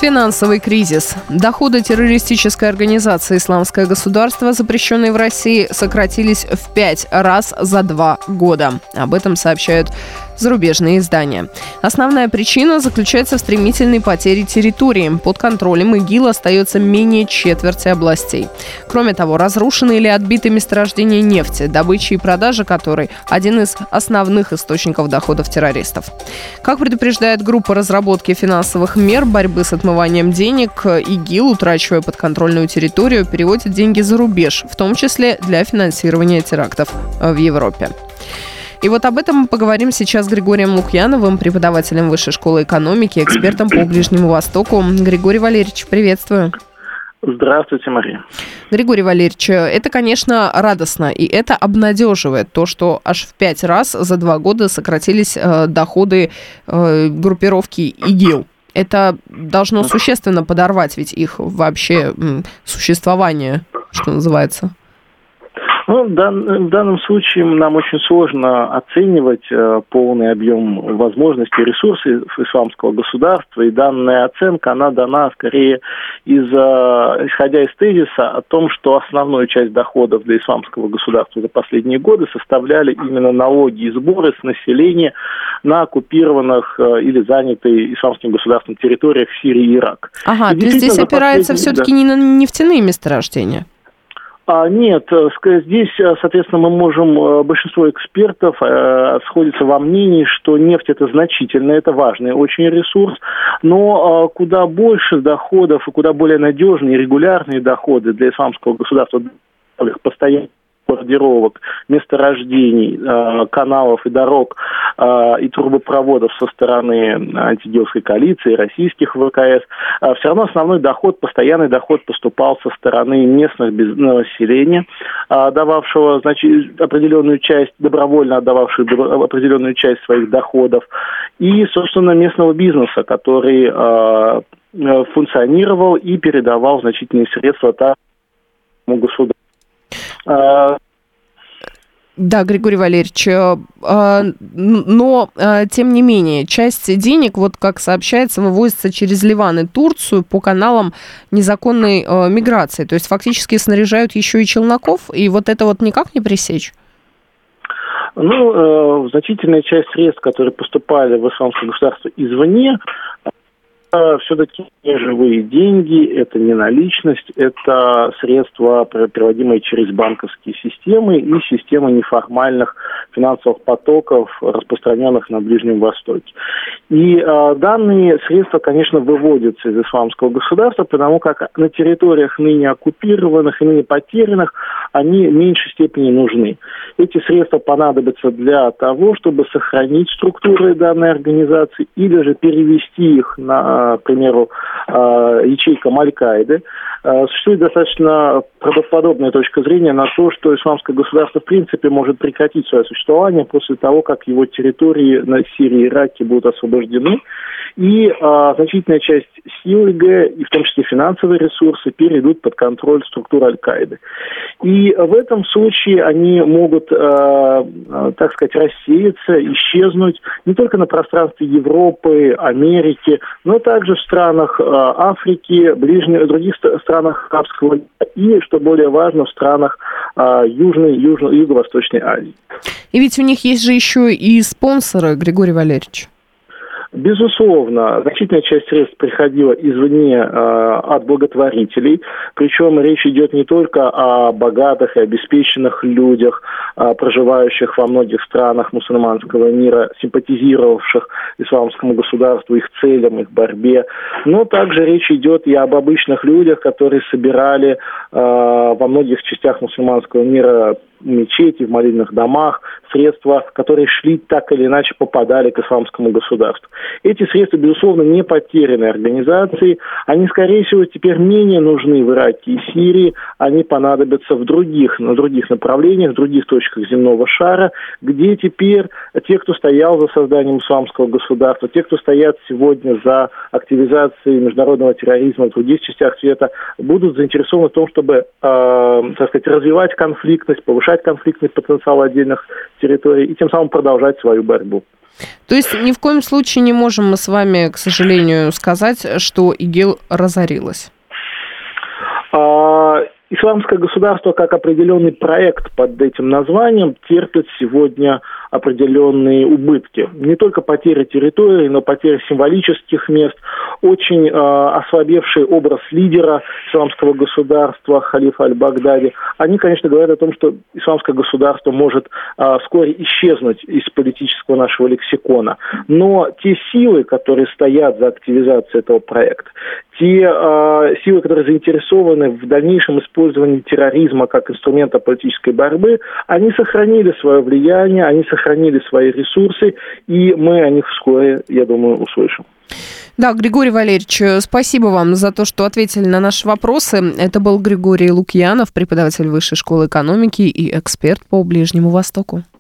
Финансовый кризис. Доходы террористической организации «Исламское государство», запрещенной в России, сократились в 5 раз за 2 года. Об этом сообщают зарубежные издания. Основная причина заключается в стремительной потере территории. Под контролем ИГИЛ остается менее четверти областей. Кроме того, разрушены или отбиты месторождения нефти, добыча и продажа которой – один из основных источников доходов террористов. Как предупреждает группа разработки финансовых мер борьбы с отмыванием денег, ИГИЛ, утрачивая подконтрольную территорию, переводит деньги за рубеж, в том числе для финансирования терактов в Европе. И вот об этом мы поговорим сейчас с Григорием Лукьяновым, преподавателем Высшей школы экономики, экспертом по Ближнему Востоку. Григорий Валерьевич, приветствую. Здравствуйте, Мария. Григорий Валерьевич, это, конечно, радостно, и это обнадеживает то, что аж в 5 раз за 2 года сократились доходы группировки ИГИЛ. Это должно существенно подорвать ведь их вообще существование, что называется. В данном случае нам очень сложно оценивать полный объем возможностей и ресурсов исламского государства, и данная оценка, она дана скорее исходя из тезиса о том, что основную часть доходов для исламского государства за последние годы составляли именно налоги и сборы с населения на оккупированных или занятых исламским государством территориях Сирии и Ирака. Ага, то есть здесь опирается все-таки не на нефтяные месторождения? Нет, здесь, соответственно, большинство экспертов сходятся во мнении, что нефть это значительно, это важный очень ресурс, но куда больше доходов и куда более надежные и регулярные доходы для исламского государства, постоянных бомбардировок, месторождений, каналов и дорог и трубопроводов со стороны антигилской коалиции, российских ВКС, все равно основной доход, постоянный доход поступал со стороны местных населения, дававшего определенную часть, добровольно отдававшего определенную часть своих доходов, и, собственно, местного бизнеса, который функционировал и передавал значительные средства тому государству. Да, Григорий Валерьевич, но, тем не менее, часть денег, вот как сообщается, вывозится через Ливан и Турцию по каналам незаконной миграции. То есть фактически снаряжают еще и челноков, и вот это вот никак не пресечь? Значительная часть средств, которые поступали в исламское государство извне, все-таки не живые деньги, это не наличность, это средства, переводимые через банковские системы и системы неформальных финансовых потоков, распространенных на Ближнем Востоке. И данные средства, конечно, выводятся из исламского государства, потому как на территориях ныне оккупированных и ныне потерянных они в меньшей степени нужны. Эти средства понадобятся для того, чтобы сохранить структуры данной организации или же перевести их на, к примеру, ячейкам Аль-Каиды. Существует достаточно правдоподобная точка зрения на то, что исламское государство в принципе может прекратить свое существование после того, как его территории на Сирии и Ираке будут освобождены, и значительная часть сил ИГ, и в том числе финансовые ресурсы, перейдут под контроль структур Аль-Каиды. И в этом случае они могут, так сказать, рассеяться, исчезнуть не только на пространстве Европы, Америки, но также в странах Африки, других странах арабского мира и, что более важно, в странах Юго-Восточной Азии. И ведь у них есть же еще и спонсоры, Григорий Валерьевич. Безусловно, значительная часть средств приходила извне от благотворителей, причем речь идет не только о богатых и обеспеченных людях, проживающих во многих странах мусульманского мира, симпатизировавших исламскому государству, их целям, их борьбе, но также речь идет и об обычных людях, которые собирали во многих частях мусульманского мира мечети, в молитвенных домах, средства, которые шли так или иначе, попадали к исламскому государству. Эти средства, безусловно, не потеряны организацией, они, скорее всего, теперь менее нужны в Ираке и Сирии, они понадобятся на других направлениях, в других точках земного шара, где теперь те, кто стоял за созданием исламского государства, те, кто стоят сегодня за активизацией международного терроризма в других частях света, будут заинтересованы в том, чтобы, так сказать, развивать конфликтность, повышать уменьшать конфликтный потенциал отдельных территорий и тем самым продолжать свою борьбу. То есть ни в коем случае не можем мы с вами, к сожалению, сказать, что ИГИЛ разорилась? Исламское государство, как определенный проект под этим названием, терпит сегодня определенные убытки. Не только потери территории, но потери символических мест, очень ослабевший образ лидера исламского государства, халифа аль-Багдади. Они, конечно, говорят о том, что исламское государство может вскоре исчезнуть из политического нашего лексикона. Но те силы, которые стоят за активизацией этого проекта, те силы, которые заинтересованы в дальнейшем использовании терроризма как инструмента политической борьбы, они сохранили свое влияние, они сохранили свои ресурсы, и мы о них вскоре, я думаю, услышим. Да, Григорий Валерьевич, спасибо вам за то, что ответили на наши вопросы. Это был Григорий Лукьянов, преподаватель Высшей школы экономики и эксперт по Ближнему Востоку.